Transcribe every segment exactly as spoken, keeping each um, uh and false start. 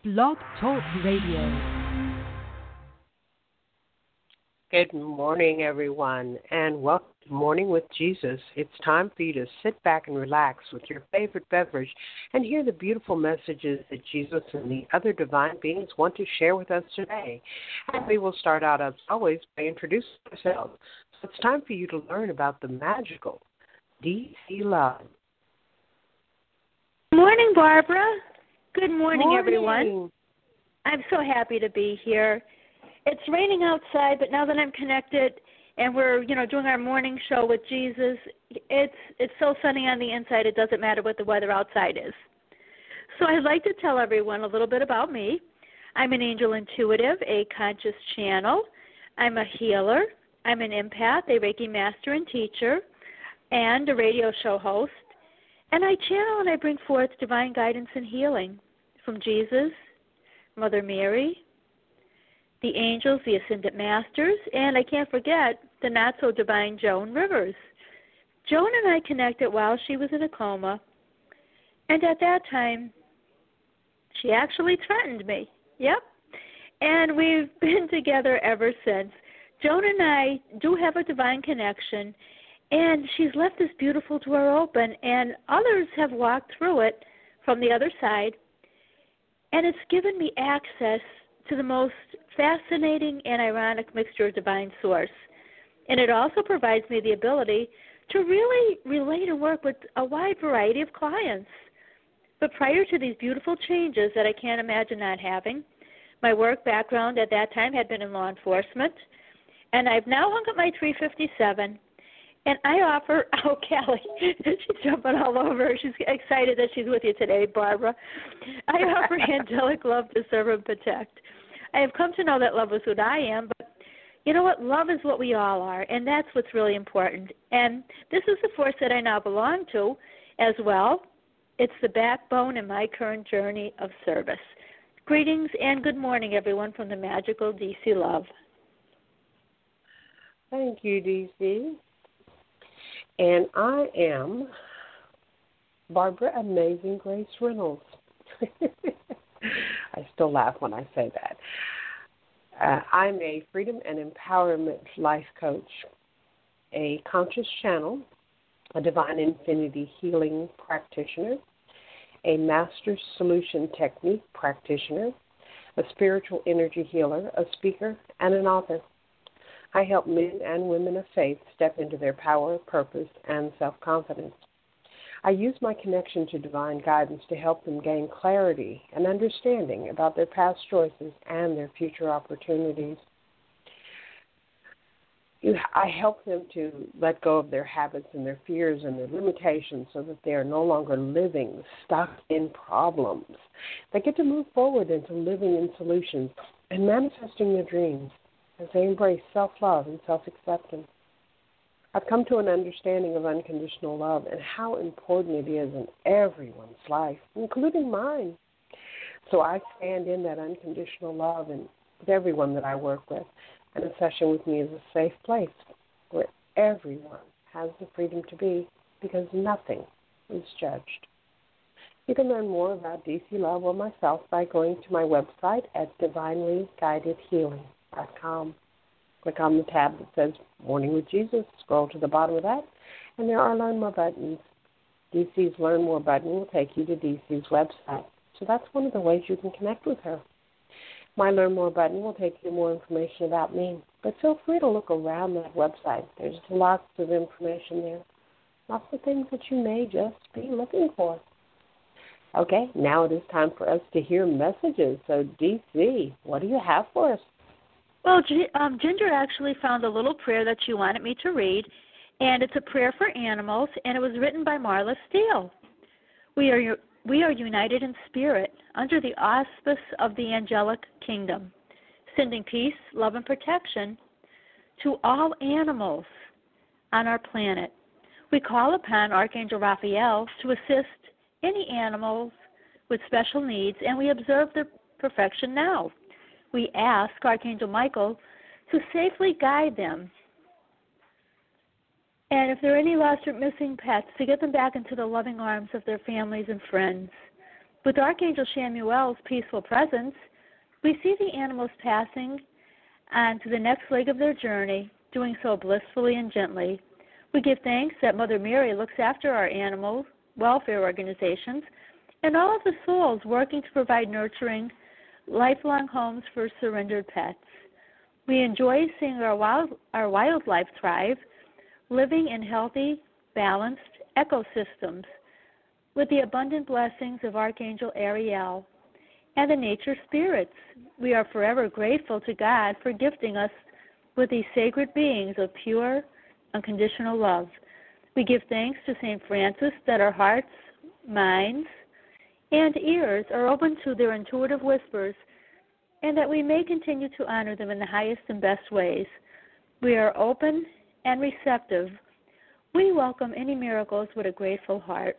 Blog Talk Radio. Good morning, everyone, and welcome to Morning with Jesus. It's time for you to sit back and relax with your favorite beverage and hear the beautiful messages that Jesus and the other divine beings want to share with us today. And we will start out, as always, by introducing ourselves. So it's time for you to learn about the magical D C Love. Good morning, Barbara. Good morning, morning, everyone. I'm so happy to be here. It's raining outside, but now that I'm connected and we're, you know, doing our morning show with Jesus, it's it's so sunny on the inside it doesn't matter what the weather outside is. So I'd like to tell everyone a little bit about me. I'm an angel intuitive, a conscious channel. I'm a healer. I'm an empath, a Reiki master and teacher, and a radio show host. And I channel and I bring forth divine guidance and healing from Jesus, Mother Mary, the angels, the Ascended Masters, and I can't forget the not-so-divine Joan Rivers. Joan and I connected while she was in a coma, and at that time, she actually threatened me. Yep. And we've been together ever since. Joan and I do have a divine connection, and she's left this beautiful door open, and others have walked through it from the other side, and it's given me access to the most fascinating and ironic mixture of divine source. And it also provides me the ability to really relate and work with a wide variety of clients. But prior to these beautiful changes that I can't imagine not having, my work background at that time had been in law enforcement, and I've now hung up my three fifty-seven, and I offer, oh, Callie, she's jumping all over. She's excited that she's with you today, Barbara. I offer angelic love to serve and protect. I have come to know that love is what I am, but you know what? Love is what we all are, and that's what's really important. And this is the force that I now belong to as well. It's the backbone in my current journey of service. Greetings and good morning, everyone, from the magical D C Love. Thank you, D C. And I am Barbara Amazing Grace Reynolds. I still laugh when I say that. Uh, I'm a freedom and empowerment life coach, a conscious channel, a divine infinity healing practitioner, a master solution technique practitioner, a spiritual energy healer, a speaker, and an author. I help men and women of faith step into their power, purpose, and self-confidence. I use my connection to divine guidance to help them gain clarity and understanding about their past choices and their future opportunities. I help them to let go of their habits and their fears and their limitations so that they are no longer living stuck in problems. They get to move forward into living in solutions and manifesting their dreams as they embrace self-love and self-acceptance. I've come to an understanding of unconditional love and how important it is in everyone's life, including mine. So I stand in that unconditional love and with everyone that I work with. And a session with me is a safe place where everyone has the freedom to be because nothing is judged. You can learn more about D C Love or myself by going to my website at divinely guided healing dot com. Click on the tab that says Morning with Jesus. Scroll to the bottom of that, and there are Learn More buttons. D C's Learn More button will take you to D C's website. So that's one of the ways you can connect with her. My Learn More button will take you to more information about me, but feel free to look around that website. There's lots of information there, lots of things that you may just be looking for. Okay, now it is time for us to hear messages. So, D C, what do you have for us? Well, um, Ginger actually found a little prayer that she wanted me to read, and it's a prayer for animals, and it was written by Marla Steele. We are we are united in spirit under the auspice of the angelic kingdom, sending peace, love, and protection to all animals on our planet. We call upon Archangel Raphael to assist any animals with special needs, and we observe their perfection now. We ask Archangel Michael to safely guide them. And if there are any lost or missing pets, to get them back into the loving arms of their families and friends. With Archangel Chamuel's peaceful presence, we see the animals passing on to the next leg of their journey, doing so blissfully and gently. We give thanks that Mother Mary looks after our animal welfare organizations and all of the souls working to provide nurturing, lifelong homes for surrendered pets. We enjoy seeing our wild, our wildlife thrive, living in healthy, balanced ecosystems with the abundant blessings of Archangel Ariel and the nature spirits. We are forever grateful to God for gifting us with these sacred beings of pure, unconditional love. We give thanks to Saint Francis that our hearts, minds, and ears are open to their intuitive whispers, and that we may continue to honor them in the highest and best ways. We are open and receptive. We welcome any miracles with a grateful heart.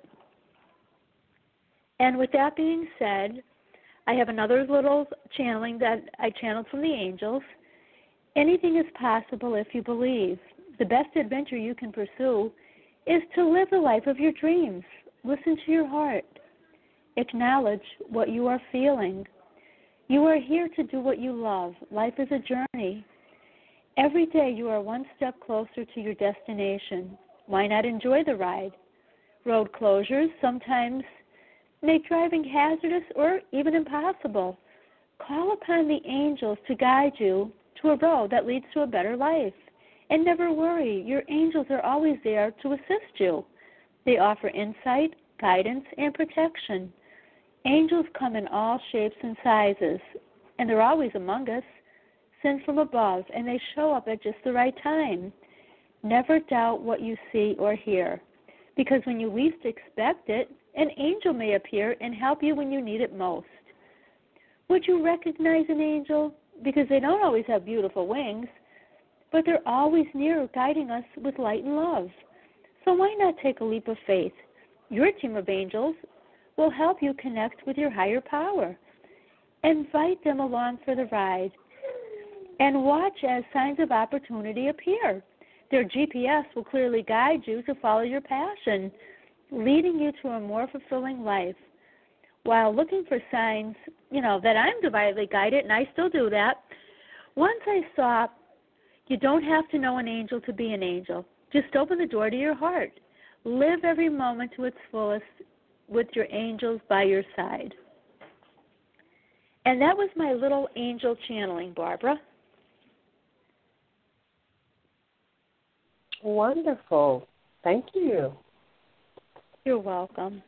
And with that being said, I have another little channeling that I channeled from the angels. Anything is possible if you believe. The best adventure you can pursue is to live the life of your dreams. Listen to your heart. Acknowledge what you are feeling. You are here to do what you love. Life is a journey. Every day you are one step closer to your destination. Why not enjoy the ride? Road closures sometimes make driving hazardous or even impossible. Call upon the angels to guide you to a road that leads to a better life. And never worry, your angels are always there to assist you. They offer insight, guidance, and protection. Angels come in all shapes and sizes, and they're always among us, sent from above, and they show up at just the right time. Never doubt what you see or hear, because when you least expect it, an angel may appear and help you when you need it most. Would you recognize an angel? Because they don't always have beautiful wings, but they're always near, guiding us with light and love. So why not take a leap of faith? Your team of angels will help you connect with your higher power. Invite them along for the ride and watch as signs of opportunity appear. Their G P S will clearly guide you to follow your passion, leading you to a more fulfilling life. While looking for signs, you know, that I'm divinely guided, and I still do that, once I saw you don't have to know an angel to be an angel. Just open the door to your heart. Live every moment to its fullest with your angels by your side. And that was my little angel channeling, Barbara. Wonderful. Thank you. You're welcome.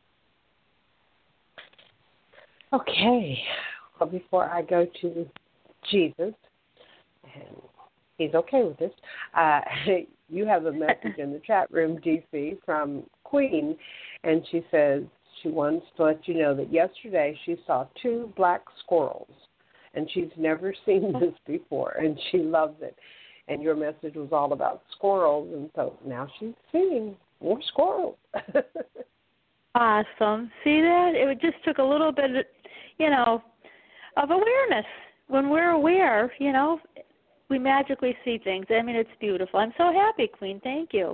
Okay. Well, before I go to Jesus, and he's okay with this, uh, you have a message in the chat room, D C, from Queen, and she says she wants to let you know that yesterday she saw two black squirrels, and she's never seen this before, and she loves it. And your message was all about squirrels, and so now she's seeing more squirrels. Awesome. See that? It just took a little bit, you know, of awareness. When we're aware, you know, we magically see things. I mean, it's beautiful. I'm so happy, Queen. Thank you.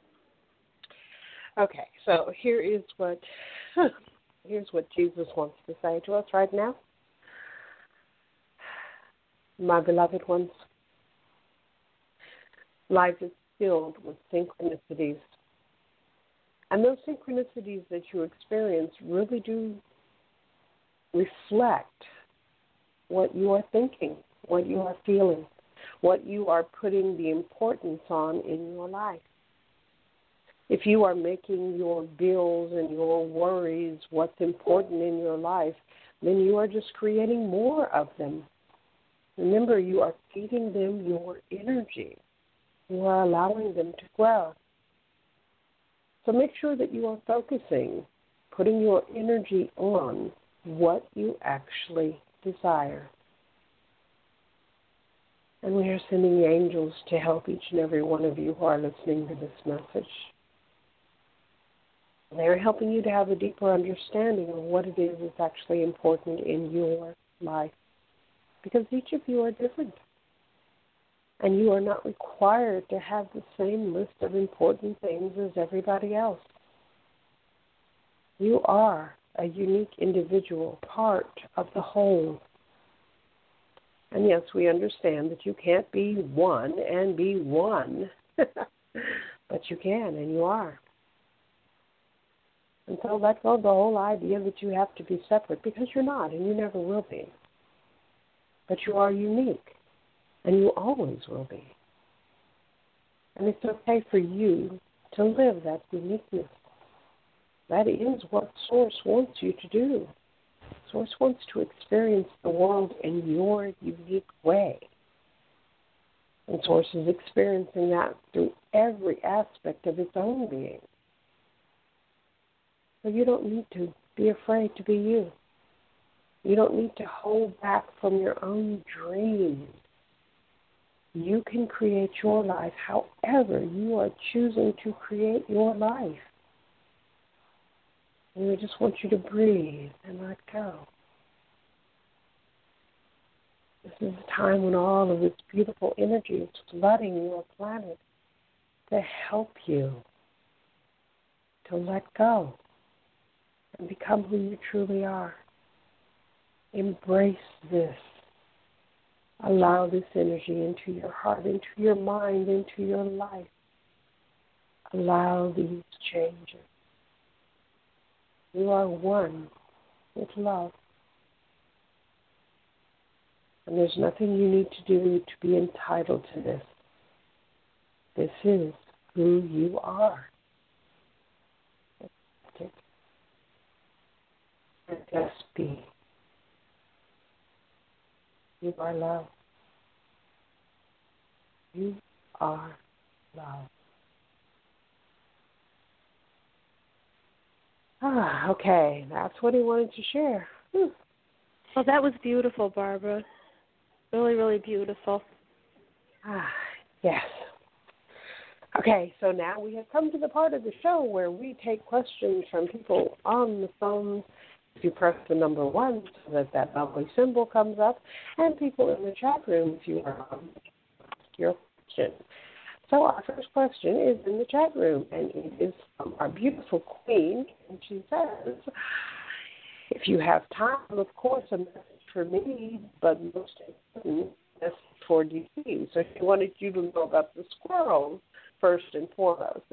Okay, so here is what here's what Jesus wants to say to us right now. My beloved ones, life is filled with synchronicities. And those synchronicities that you experience really do reflect what you are thinking, what you are feeling, what you are putting the importance on in your life. If you are making your bills and your worries what's important in your life, then you are just creating more of them. Remember, you are feeding them your energy. You are allowing them to grow. So make sure that you are focusing, putting your energy on what you actually desire. And we are sending the angels to help each and every one of you who are listening to this message. They're helping you to have a deeper understanding of what it is that's actually important in your life. Because each of you are different. And you are not required to have the same list of important things as everybody else. You are a unique individual part of the whole. And yes, we understand that you can't be one and be one, but you can, and you are. And so let go of the whole idea that you have to be separate, because you're not, and you never will be. But you are unique, and you always will be. And it's okay for you to live that uniqueness. That is what Source wants you to do. Source wants to experience the world in your unique way. And Source is experiencing that through every aspect of its own being. So you don't need to be afraid to be you. You don't need to hold back from your own dreams. You can create your life however you are choosing to create your life. And I just want you to breathe and let go. This is the time when all of this beautiful energy is flooding your planet to help you to let go and become who you truly are. Embrace this. Allow this energy into your heart, into your mind, into your life. Allow these changes. You are one with love. And there's nothing you need to do to be entitled to this. This is who you are. And just be. You are love. You are love. Ah, okay. That's what he wanted to share. Whew. Well, that was beautiful, Barbara. Really, really beautiful. Ah, yes. Okay, so now we have come to the part of the show where we take questions from people on the phone. If you press the number one so that that lovely symbol comes up, and people in the chat room if you are on your question. So our first question is in the chat room, and it is from our beautiful queen, and she says, if you have time, of course, a message for me, but most important, a message for D C. So she wanted you to know about the squirrels first and foremost.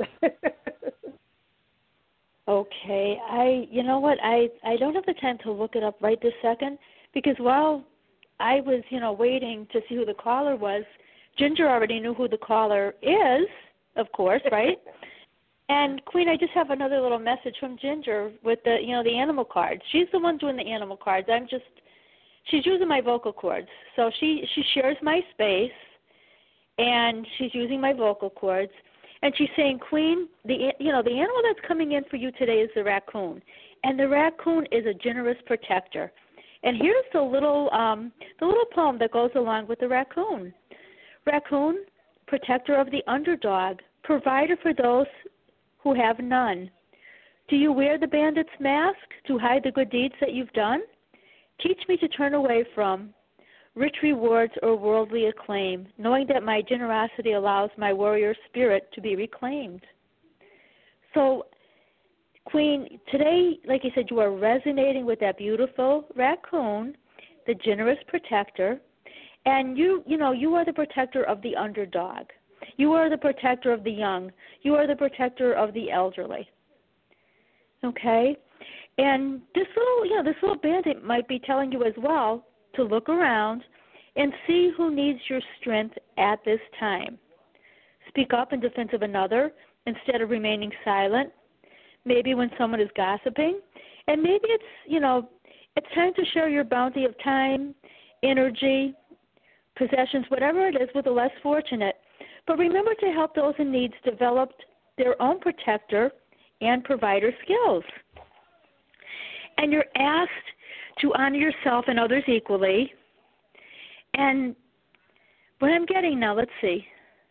Okay, I, you know what, I, I don't have the time to look it up right this second, because while I was, you know, waiting to see who the caller was, Ginger already knew who the caller is, of course, right? And Queen, I just have another little message from Ginger with the, you know, the animal cards. She's the one doing the animal cards. I'm just, she's using my vocal cords. So she, she shares my space, and she's using my vocal cords. And she's saying, Queen, the you know the animal that's coming in for you today is the raccoon, and the raccoon is a generous protector. And here's the little um, the little poem that goes along with the raccoon. Raccoon, protector of the underdog, provider for those who have none. Do you wear the bandit's mask to hide the good deeds that you've done? Teach me to turn away from rich rewards or worldly acclaim, knowing that my generosity allows my warrior spirit to be reclaimed. So, Queen, today, like you said, you are resonating with that beautiful raccoon, the generous protector, and you, you know, you are the protector of the underdog. You are the protector of the young. You are the protector of the elderly. Okay? And this little, you know, this little bandit might be telling you as well to look around and see who needs your strength at this time. Speak up in defense of another instead of remaining silent. Maybe when someone is gossiping. And maybe it's, you know, it's time to share your bounty of time, energy, possessions, whatever it is, with the less fortunate. But remember to help those in need develop their own protector and provider skills. And you're asked to honor yourself and others equally. And what I'm getting now, let's see.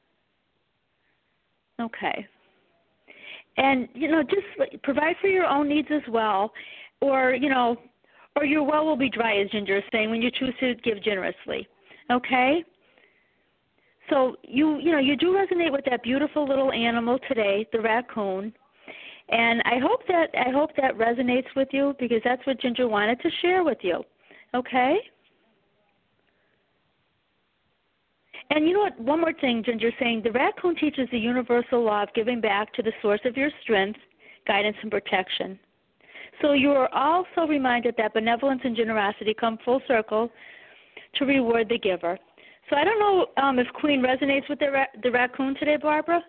Okay. And, you know, just provide for your own needs as well. Or, you know, or your well will be dry, as Ginger is saying, when you choose to give generously. Okay? So you, you know, you do resonate with that beautiful little animal today, the raccoon. And I hope that I hope that resonates with you because that's what Ginger wanted to share with you. Okay? And you know what? One more thing, Ginger, saying the raccoon teaches the universal law of giving back to the source of your strength, guidance, and protection. So you are also reminded that benevolence and generosity come full circle to reward the giver. So I don't know um, if Queen resonates with the, ra- the raccoon today, Barbara.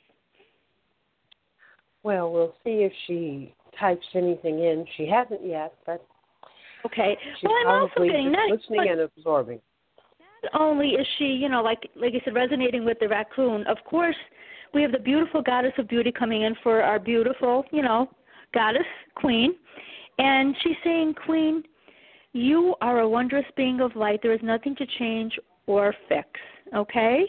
Well, we'll see if she types anything in. She hasn't yet, but okay. she's well, I'm also probably getting just that, listening and absorbing. Not only is she, you know, like like I said, resonating with the raccoon, of course, we have the beautiful goddess of beauty coming in for our beautiful, you know, goddess, Queen. And she's saying, Queen, you are a wondrous being of light. There is nothing to change or fix, okay?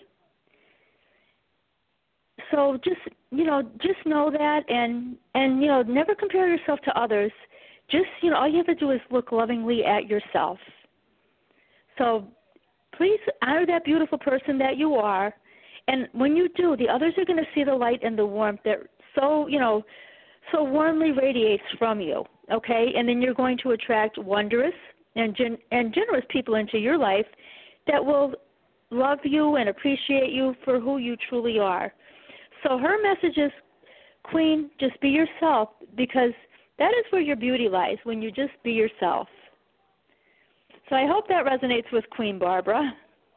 So just, you know, just know that and, and, you know, never compare yourself to others. Just, you know, all you have to do is look lovingly at yourself. So please honor that beautiful person that you are. And when you do, the others are going to see the light and the warmth that so, you know, so warmly radiates from you, okay? And then you're going to attract wondrous and, gen- and generous people into your life that will love you and appreciate you for who you truly are. So her message is, Queen, just be yourself, because that is where your beauty lies, when you just be yourself. So I hope that resonates with Queen Barbara.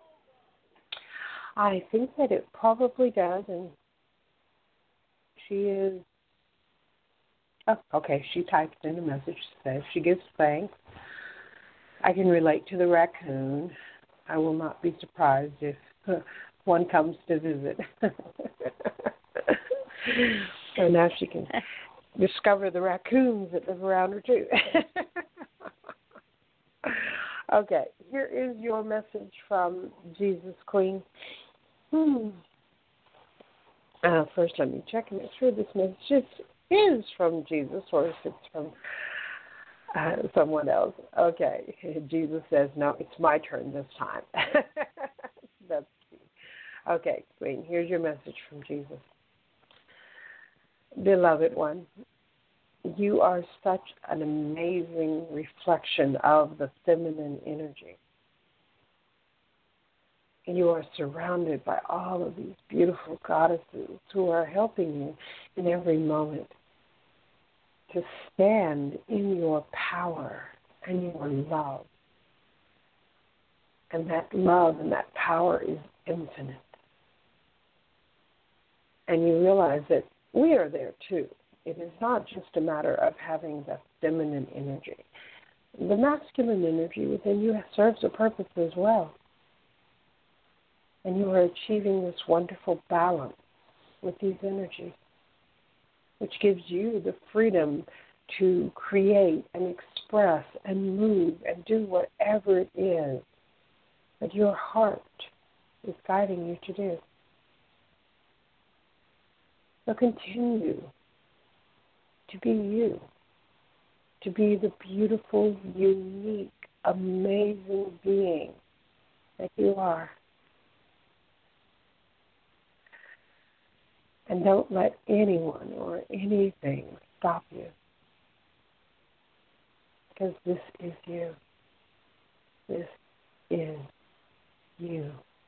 I think that it probably does, and she is, oh, okay, she typed in a message, says she gives thanks. I can relate to the raccoon. I will not be surprised if one comes to visit. So now she can discover the raccoons that live around her, too. Okay, here is your message from Jesus, Queen. Hmm. Uh, first, let me check and make sure this message is from Jesus or if it's from uh, someone else. Okay, Jesus says, no, it's my turn this time. That's key. Okay, Queen, here's your message from Jesus. Beloved one, you are such an amazing reflection of the feminine energy. You are surrounded by all of these beautiful goddesses who are helping you in every moment to stand in your power and your love. And that love and that power is infinite. And you realize that we are there too. It is not just a matter of having the feminine energy. The masculine energy within you serves a purpose as well. And you are achieving this wonderful balance with these energies, which gives you the freedom to create and express and move and do whatever it is that your heart is guiding you to do. So continue to be you, to be the beautiful, unique, amazing being that you are. And don't let anyone or anything stop you, because this is you. This is you.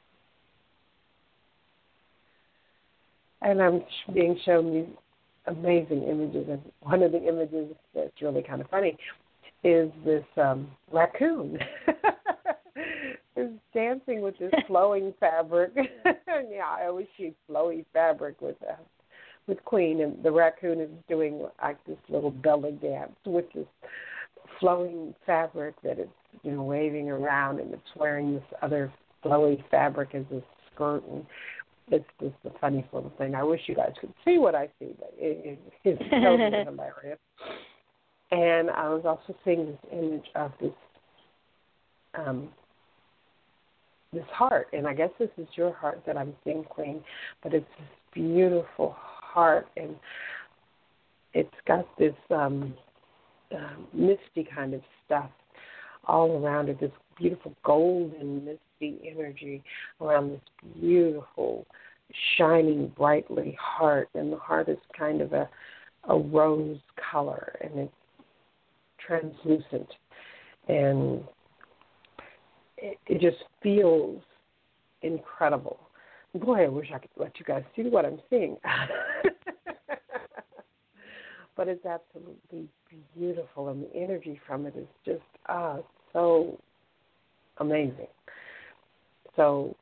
And I'm being shown these amazing images, and one of the images that's really kind of funny is this um, raccoon is dancing with this flowing fabric. Yeah, I always see flowy fabric with uh, with Queen, and the raccoon is doing like this little belly dance with this flowing fabric that it's, you know, waving around, and it's wearing this other flowy fabric as a skirt, and it's just a funny little thing. I wish you guys could see what I see, but it, it, it's totally hilarious. And I was also seeing this image of this um, this heart, and I guess this is your heart that I'm seeing, Queen, but it's this beautiful heart, and it's got this um, uh, misty kind of stuff all around it, this beautiful golden misty energy around this beautiful, shining brightly heart, and the heart is kind of a, a rose color, and it's translucent, and it, it just feels incredible. Boy, I wish I could let you guys see what I'm seeing. But it's absolutely beautiful, and the energy from it is just ah, so amazing. So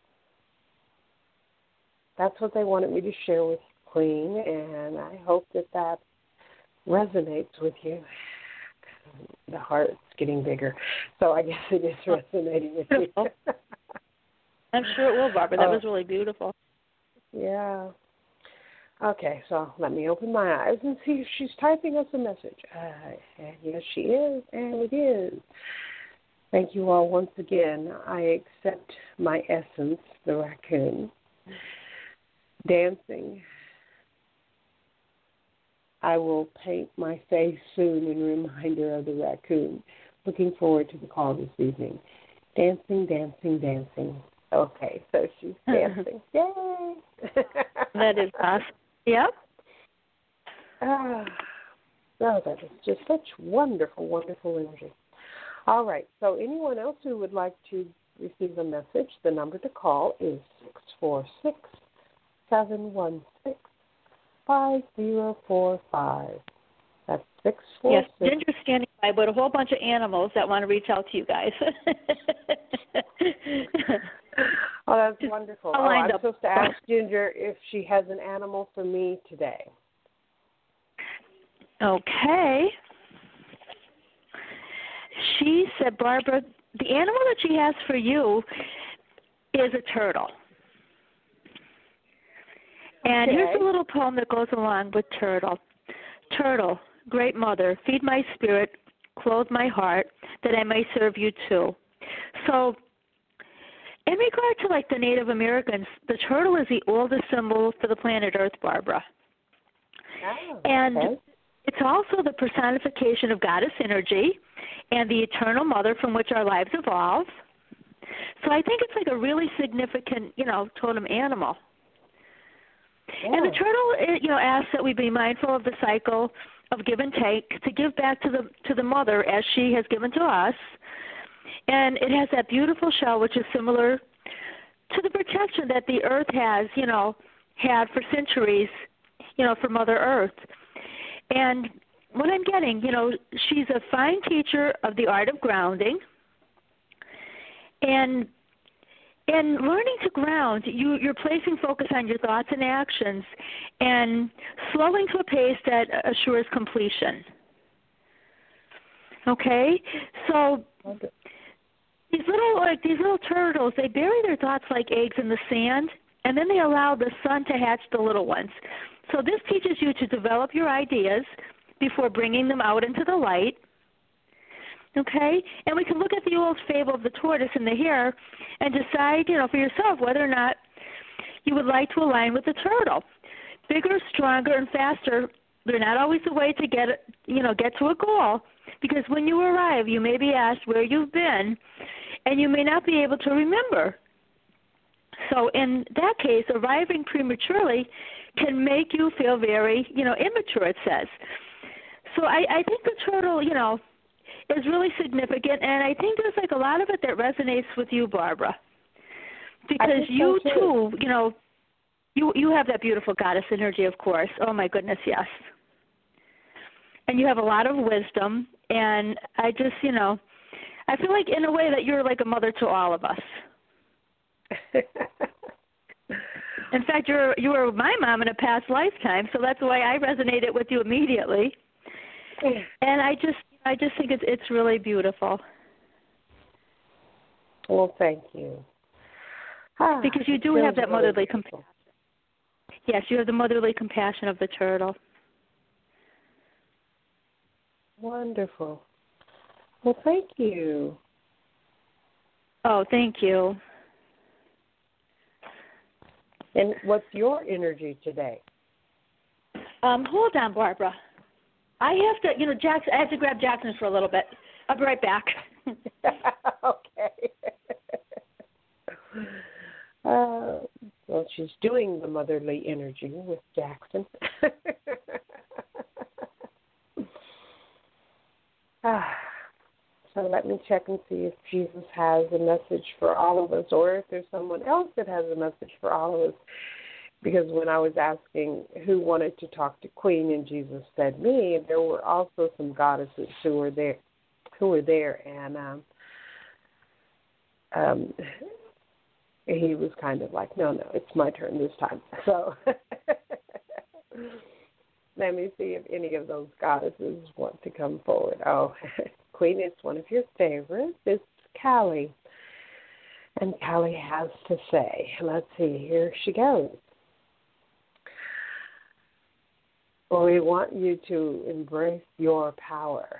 that's what they wanted me to share with you, Queen, and I hope that that resonates with you. The heart's getting bigger, so I guess it is resonating with you. I'm sure it will, Barbara. That oh, was really beautiful. Yeah. Okay, so let me open my eyes and see if she's typing us a message. Uh, and yes, she is, and it is. Thank you all once again. I accept my essence, the raccoon, dancing. I will paint my face soon in reminder of the raccoon. Looking forward to the call this evening. Dancing, dancing, dancing. Okay, so she's dancing. Yay! That is awesome. Yep. Ah, oh, that is just such wonderful, wonderful energy. All right, so anyone else who would like to receive a message, the number to call is six four six, seven one six, five zero four five. That's six four six. Yes, Ginger's standing by, but a whole bunch of animals that want to reach out to you guys. Oh, that's Just wonderful. Oh, I'm up. supposed to ask Ginger if she has an animal for me today. Okay. She said, Barbara, the animal that she has for you is a turtle. And okay. here's a little poem that goes along with turtle. Turtle, great mother, feed my spirit, clothe my heart, that I may serve you too. So in regard to like the Native Americans, the turtle is the oldest symbol for the planet Earth, Barbara. Oh, and okay. It's also the personification of goddess energy and the eternal mother from which our lives evolve. So I think it's like a really significant, you know, totem animal. Yeah. And the turtle, you know, asks that we be mindful of the cycle of give and take, to give back to the to the mother as she has given to us. And it has that beautiful shell, which is similar to the protection that the earth has, you know, had for centuries, you know, for Mother Earth. And what I'm getting, you know, she's a fine teacher of the art of grounding. And in learning to ground, you, you're placing focus on your thoughts and actions and slowing to a pace that assures completion. Okay? So these little like these little turtles, they bury their thoughts like eggs in the sand, and then they allow the sun to hatch the little ones. So this teaches you to develop your ideas before bringing them out into the light. Okay? And we can look at the old fable of the tortoise and the hare and decide, you know, for yourself whether or not you would like to align with the turtle. Bigger, stronger, and faster, they're not always the way to get, you know, get to a goal, because when you arrive, you may be asked where you've been, and you may not be able to remember. So in that case, arriving prematurely can make you feel very, you know, immature, it says. So I, I think the turtle, you know, is really significant, and I think there's like a lot of it that resonates with you, Barbara, because you so too. too, you know, you you have that beautiful goddess energy, of course. Oh my goodness, yes. And you have a lot of wisdom, and I just, you know, I feel like in a way that you're like a mother to all of us. In fact, you're you were my mom in a past lifetime, so that's why I resonated with you immediately. And I just I just think it's it's really beautiful. Well, thank you. Ah, because you do have that motherly compassion. Yes, you have the motherly compassion of the turtle. Wonderful. Well, thank you. Oh, thank you. And what's your energy today? Um, hold on, Barbara. I have to, you know, Jackson. I have to grab Jackson for a little bit. I'll be right back. Okay. Uh, well, she's doing the motherly energy with Jackson. let me check and see if Jesus has a message for all of us, or if there's someone else that has a message for all of us. Because when I was asking who wanted to talk to Queen, and Jesus said me, there were also some goddesses who were there, who were there, and um, um, he was kind of like, no, no, it's my turn this time. So let me see if any of those goddesses want to come forward. Oh, Queen, it's one of your favorites. It's Callie. And Callie has to say, let's see, here she goes. Well, we want you to embrace your power.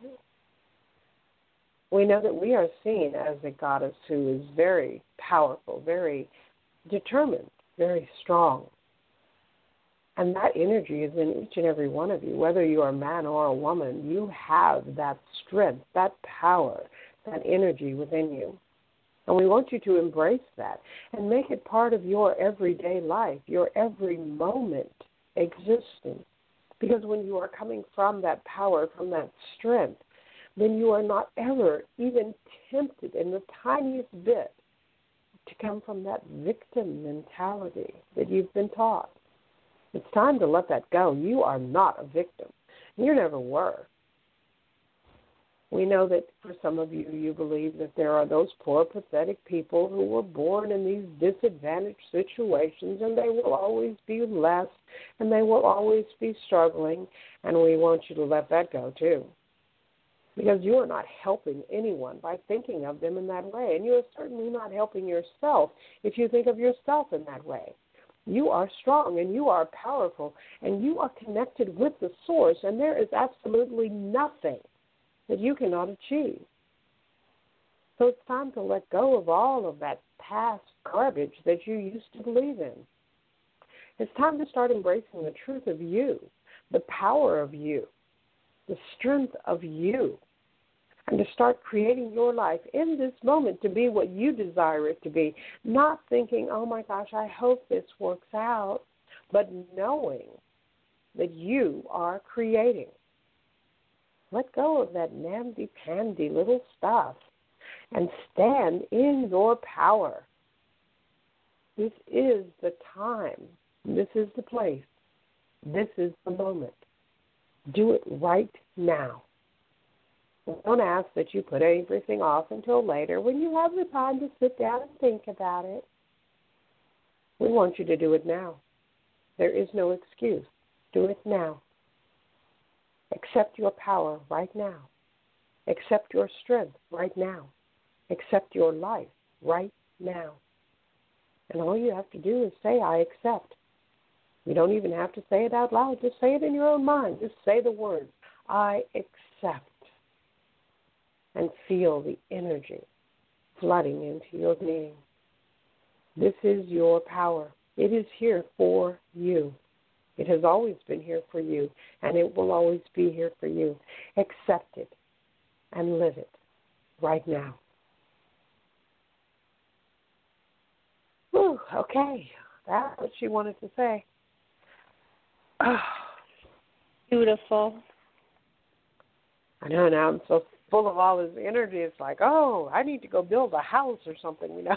We know that we are seen as a goddess who is very powerful, very determined, very strong. And that energy is in each and every one of you. Whether you are a man or a woman, you have that strength, that power, that energy within you. And we want you to embrace that and make it part of your everyday life, your every moment existence. Because when you are coming from that power, from that strength, then you are not ever even tempted in the tiniest bit to come from that victim mentality that you've been taught. It's time to let that go. You are not a victim. You never were. We know that for some of you, you believe that there are those poor, pathetic people who were born in these disadvantaged situations, and they will always be less, and they will always be struggling, and we want you to let that go too. Because you are not helping anyone by thinking of them in that way, and you are certainly not helping yourself if you think of yourself in that way. You are strong, and you are powerful, and you are connected with the source, and there is absolutely nothing that you cannot achieve. So it's time to let go of all of that past garbage that you used to believe in. It's time to start embracing the truth of you, the power of you, the strength of you, and to start creating your life in this moment to be what you desire it to be, not thinking, oh my gosh, I hope this works out, but knowing that you are creating. Let go of that namby-pamby little stuff and stand in your power. This is the time. This is the place. This is the moment. Do it right now. Don't ask that you put everything off until later when you have the time to sit down and think about it. We want you to do it now. There is no excuse. Do it now. Accept your power right now. Accept your strength right now. Accept your life right now. And all you have to do is say, I accept. You don't even have to say it out loud. Just say it in your own mind. Just say the words, I accept. And feel the energy flooding into your being. This is your power. It is here for you. It has always been here for you, and it will always be here for you. Accept it and live it right now. Whew, okay, that's what she wanted to say. Oh. Beautiful. I know, now I'm so full of all this energy. It's like, oh, I need to go build a house or something, you know.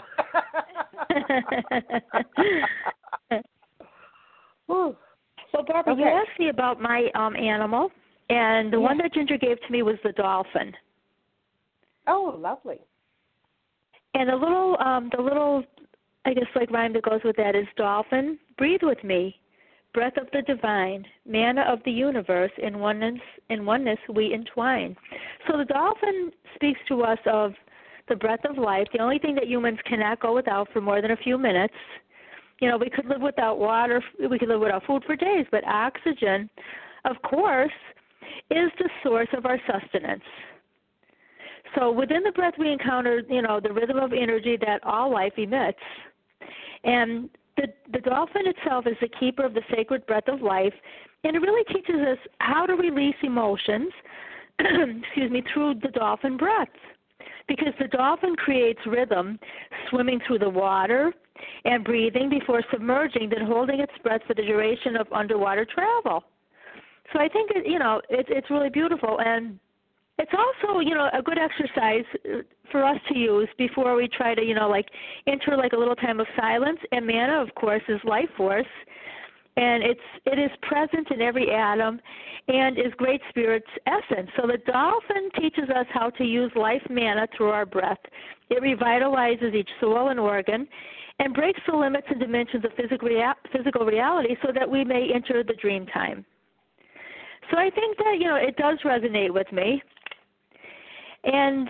Whew. Well, Barbara, Okay. you asked me about my um, animal, and the Yeah. one that Ginger gave to me was the dolphin. Oh, lovely. And the little, um, the little, I guess, like rhyme that goes with that is dolphin, breathe with me, breath of the divine, manna of the universe, in oneness, in oneness we entwine. So the dolphin speaks to us of the breath of life, the only thing that humans cannot go without for more than a few minutes. You know, we could live without water, we could live without food for days, but oxygen, of course, is the source of our sustenance. So within the breath we encounter, you know, the rhythm of energy that all life emits. And the, the dolphin itself is the keeper of the sacred breath of life, and it really teaches us how to release emotions, excuse me, through the dolphin breath. Because the dolphin creates rhythm, swimming through the water and breathing before submerging, then holding its breath for the duration of underwater travel. So I think, it, you know, it, it's really beautiful. And it's also, you know, a good exercise for us to use before we try to, you know, like enter like a little time of silence. And mana, of course, is life force, and it's it is present in every atom, and is Great Spirit's essence. So the dolphin teaches us how to use life mana through our breath. It revitalizes each soul and organ, and breaks the limits and dimensions of physical rea- physical reality, so that we may enter the dream time. So I think that, you know, it does resonate with me. And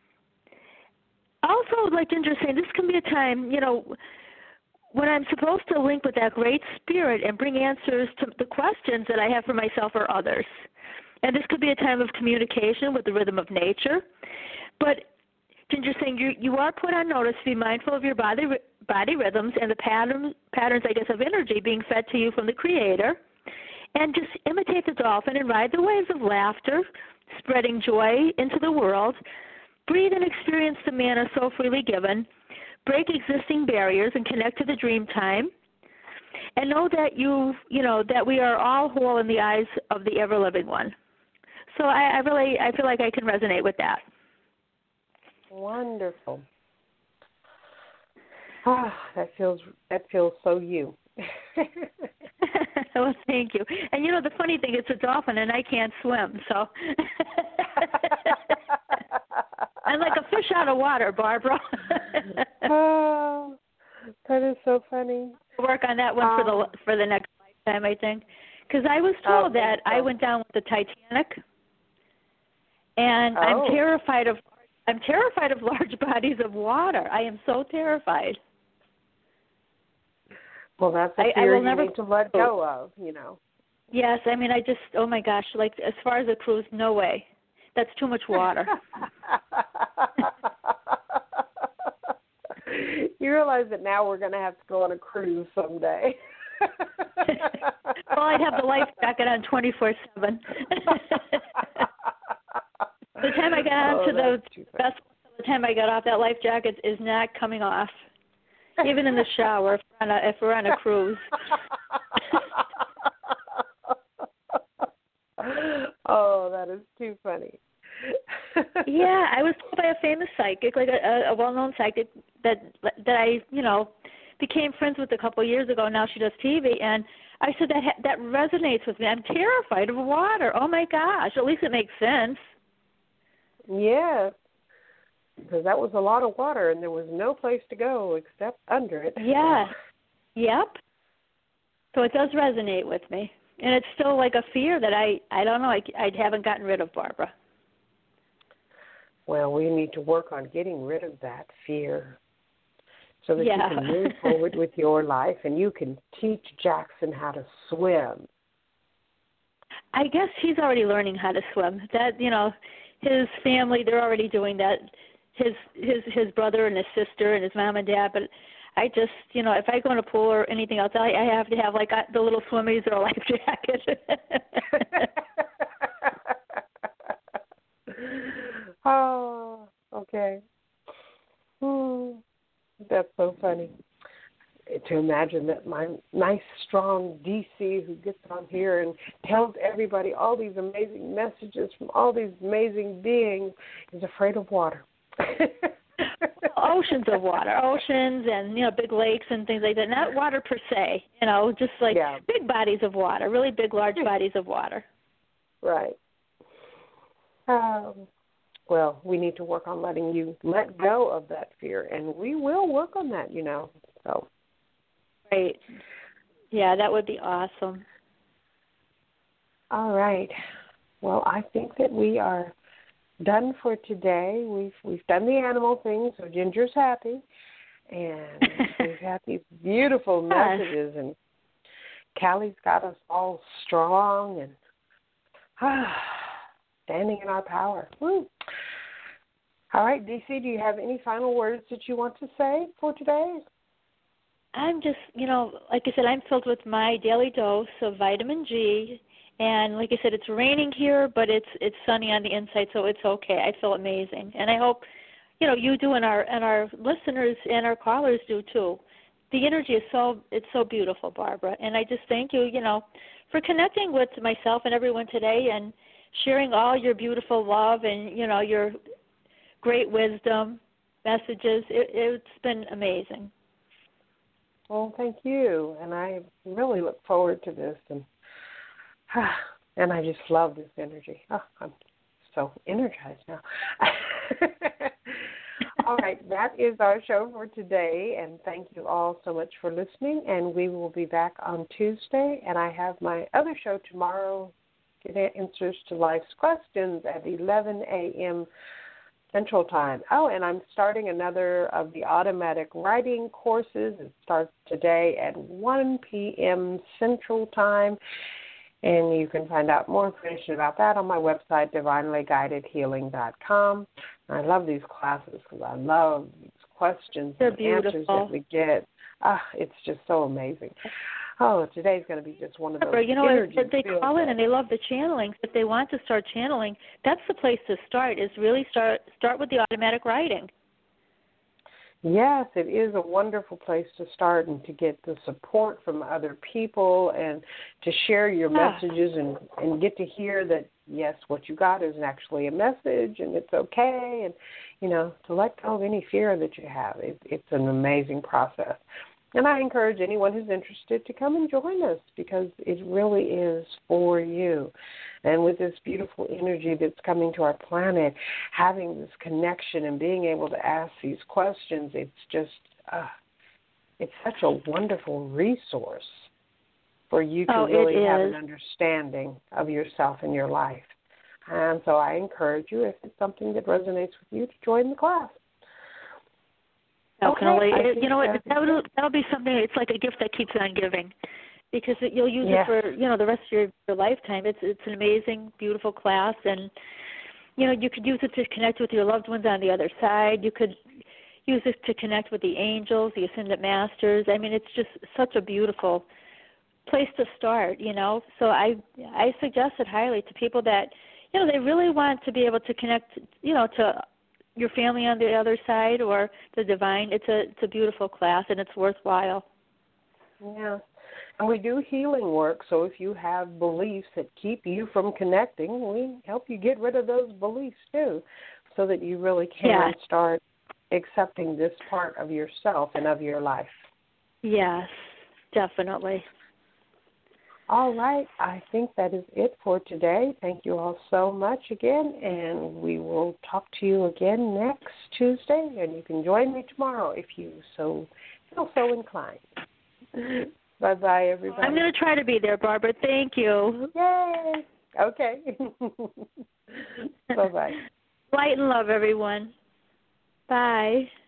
also, like Ginger saying, this can be a time, you know, when I'm supposed to link with that Great Spirit and bring answers to the questions that I have for myself or others. And this could be a time of communication with the rhythm of nature. But Ginger saying you you are put on notice to be mindful of your body body rhythms and the patterns, patterns, I guess, of energy being fed to you from the Creator. And just imitate the dolphin and ride the waves of laughter, spreading joy into the world. Breathe and experience the mana so freely given. Break existing barriers and connect to the dream time. And know that you, you know, that we are all whole in the eyes of the ever-living one. So I, I really, I feel like I can resonate with that. Wonderful. Ah, that feels that feels so you. Well, thank you. And, you know, the funny thing, it's a dolphin, and I can't swim, so I'm like a fish out of water, Barbara. Oh, that is so funny. Work on that one um, for the for the next lifetime, I think, because I was told oh, that so. I went down with the Titanic, and oh. I'm terrified of I'm terrified of large bodies of water. I am so terrified. Well, that's a fear I, I will you never, need to let go of, you know. Yes, I mean, I just, oh my gosh, like as far as a cruise, no way. That's too much water. You realize that now we're going to have to go on a cruise someday. Well, I'd have the life jacket on twenty-four seven. The time I got onto oh, the vessel, the time I got off, that life jacket is not coming off. Even in the shower, if we're on a, if we're on a cruise. Oh, that is too funny. Yeah, I was told by a famous psychic, like a, a well-known psychic, that that I, you know, became friends with a couple of years ago. Now she does T V, and I said that that resonates with me. I'm terrified of water. Oh my gosh! At least it makes sense. Yes. Because that was a lot of water, and there was no place to go except under it. Yes. Yep. So it does resonate with me. And it's still like a fear that I, I don't know, I, I haven't gotten rid of, Barbara. Well, we need to work on getting rid of that fear so that yeah. you can move forward with your life and you can teach Jackson how to swim. I guess he's already learning how to swim. That, you know, his family, they're already doing that. His his his brother and his sister and his mom and dad, but I just, you know, if I go in a pool or anything else, I, I have to have like the little swimmies or a life jacket. Oh, okay. Hmm. That's so funny to imagine that my nice, strong D C who gets on here and tells everybody all these amazing messages from all these amazing beings is afraid of water. Oceans of water, oceans and, you know, big lakes and things like that. Not water per se, you know, just like yeah. big bodies of water, really big, large bodies of water. Right. Um, well, we need to work on letting you let go of that fear, and we will work on that, you know. So. Great. Yeah, that would be awesome. All right. Well, I think that we are done for today. We've we've done the animal thing, so Ginger's happy, and we've had these beautiful messages, and Callie's got us all strong and ah, standing in our power. Woo. All right, D C, do you have any final words that you want to say for today? I'm just, you know, like I said, I'm filled with my daily dose of vitamin G. And like I said, it's raining here, but it's it's sunny on the inside, so it's okay. I feel amazing, and I hope, you know, you do, and our and our listeners and our callers do too. The energy is so it's so beautiful, Barbara, and I just thank you, you know, for connecting with myself and everyone today, and sharing all your beautiful love and, you know, your great wisdom messages. It, it's been amazing. Well, thank you, and I really look forward to this, and and I just love this energy. Oh, I'm so energized now. All right, that is our show for today, and thank you all so much for listening, and we will be back on Tuesday, and I have my other show tomorrow, Get Answers to Life's Questions at eleven a.m. Central Time. Oh, and I'm starting another of the automatic writing courses. It starts today at one p.m. Central Time, and you can find out more information about that on my website, divinely guided healing dot com. I love these classes because I love these questions They're and beautiful. answers that we get. Ah, it's just so amazing. Oh, today's going to be just one of those. You know, energy they call it, and they love the channeling. If they want to start channeling, that's the place to start. Is really start start with the automatic writing. Yes, it is a wonderful place to start and to get the support from other people and to share your Yeah. messages and, and get to hear that, yes, what you got is actually a message and it's okay, and, you know, to let go of any fear that you have. It, it's an amazing process. And I encourage anyone who's interested to come and join us because it really is for you. And with this beautiful energy that's coming to our planet, having this connection and being able to ask these questions, it's just, uh, it's such a wonderful resource for you to Oh, it really have is. an understanding of yourself and your life. And so I encourage you, if it's something that resonates with you, to join the class. Definitely. Okay, It, you know what? that- That'll, that'll be something, it's like a gift that keeps on giving because it, you'll use Yes. it for, you know, the rest of your, your lifetime. It's it's an amazing, beautiful class, and, you know, you could use it to connect with your loved ones on the other side. You could use it to connect with the angels, the Ascended Masters. I mean, it's just such a beautiful place to start, you know. So I I suggest it highly to people that, you know, they really want to be able to connect, you know, to your family on the other side or the divine. It's a it's a beautiful class, and it's worthwhile. Yeah. And we do healing work, so if you have beliefs that keep you from connecting, we help you get rid of those beliefs too, so that you really can Yeah. start accepting this part of yourself and of your life. Yes, definitely. All right. I think that is it for today. Thank you all so much again, and we will talk to you again next Tuesday, and you can join me tomorrow if you so feel so inclined. Bye-bye, everybody. I'm going to try to be there, Barbara. Thank you. Yay! Okay. Bye-bye. Light and love, everyone. Bye.